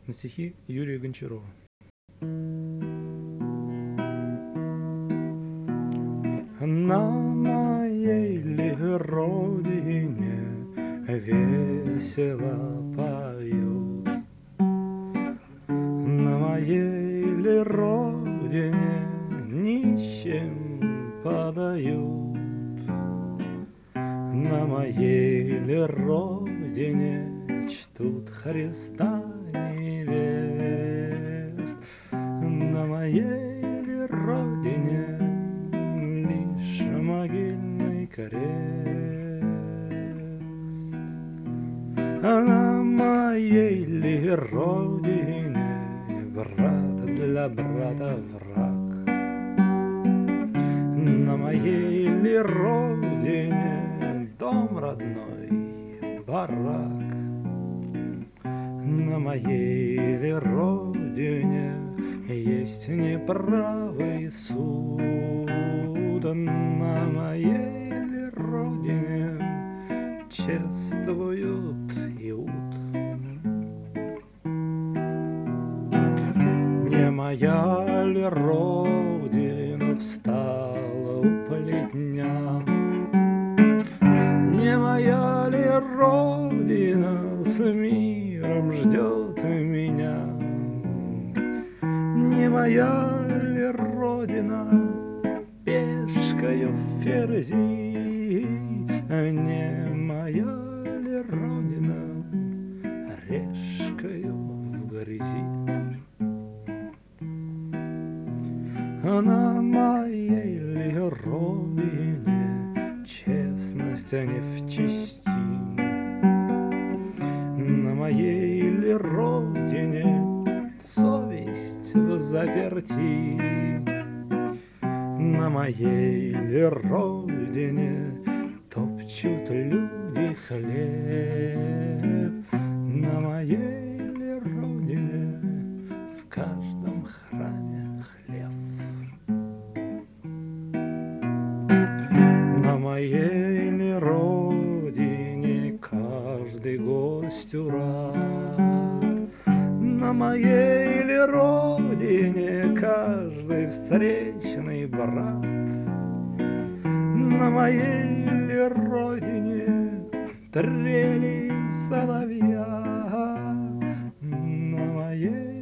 на стихи Юрия Гончарова. На моей ли родине весело поют, на моей ли родине нищим подают, на моей ли родине чтут Христа невест, на моей ли родине лишь могильный крест, а на моей ли родине брат для брата враг, на моей ли родине дом родной барак, на моей ли родине есть неправый суд, на моей ли родине чествуют иуд. Не моя ли родина встала у плетня, не моя ли родина с миром ждет меня, не моя ли родина пешкою в ферзи, не моя ли родина решкою в грязи. На моей ли родине честность не в чести, на моей ли родине совесть взаперти, на моей ли родине топчут люди хлеб, на моей ли родине в каждом храме хлеб, на моей ли родине каждый гостю рад, на моей ли родине каждый встречный брат, на моей ли родине трели соловья, на моей